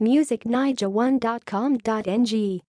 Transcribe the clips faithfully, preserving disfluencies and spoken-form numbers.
music niger one dot com dot n g.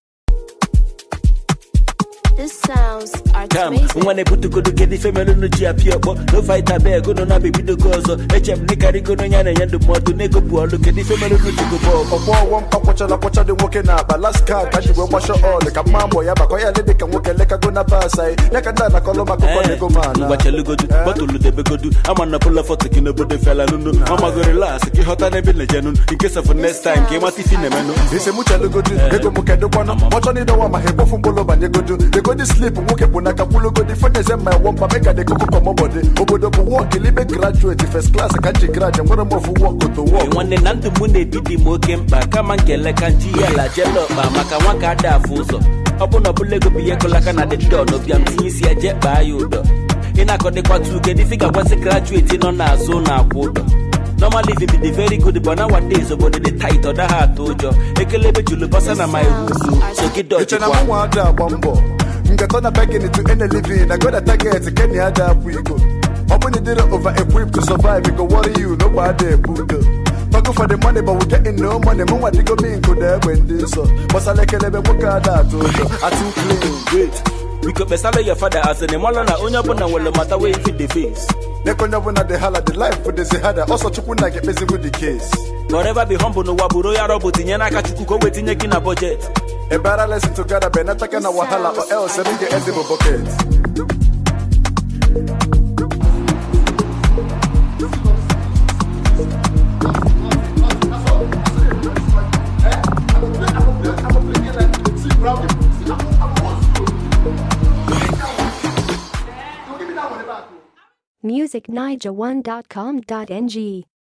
This sounds are Come, amazing. when they put to go to get the family no G appear, but no fight a bear, go no na baby the gozo. H M Nicari go no yana and the more to nego poor look at the family no to go ball. Omo one pop watch la watch the working up, but last car can you go wash all the mambo ya bakoya lady can work like a gonna pass. Like a dana coloma go man. What you go do, but to the go do. I'm on a pull of photo, you know, but the fella no. I'm a go relax, get hot and a genuine in case of next time. Came out if you never know. It's a mucha go do, they go look at the one. Watch on it, don't want my head from Bolo, and you go do. They go to sleep, walk up on a couple of good friends and my one make a coco come body. Obodo walk, live graduate, first class, I can't graduate, what I'm for walk to walk. When the Nantu Mune did the mokem back, come and get like a Gia, Jello, Makamaka da Fuso. Upon a bullet be a colacan at the door of Yamtisia jet by you. In a code to get the figure was a graduating on our zone our quota. Normally, it be very good, but nowadays, about the tight or the heart to you. A kelebe to the person of my room. So get dodge. Get on a begging to any living. I got a target to Kenya. We go. Open it over equipped to survive. We go worry you, nobody. Talk for the money, but we getting no money. Mama, they go being good there when this so. But I like a little bit of that. I too clean. Wait. We could be selling your father as an Emolana, Onyabona will matter way fit the face. They can never know the hell of the life for this harder. Also, to put like get busy with the case. Forever be humble, no waburo ya robot in Yanaka to go waiting a budget. A better lesson together, but not taking a wahala or else I get edible buckets. music niger one dot com dot n g.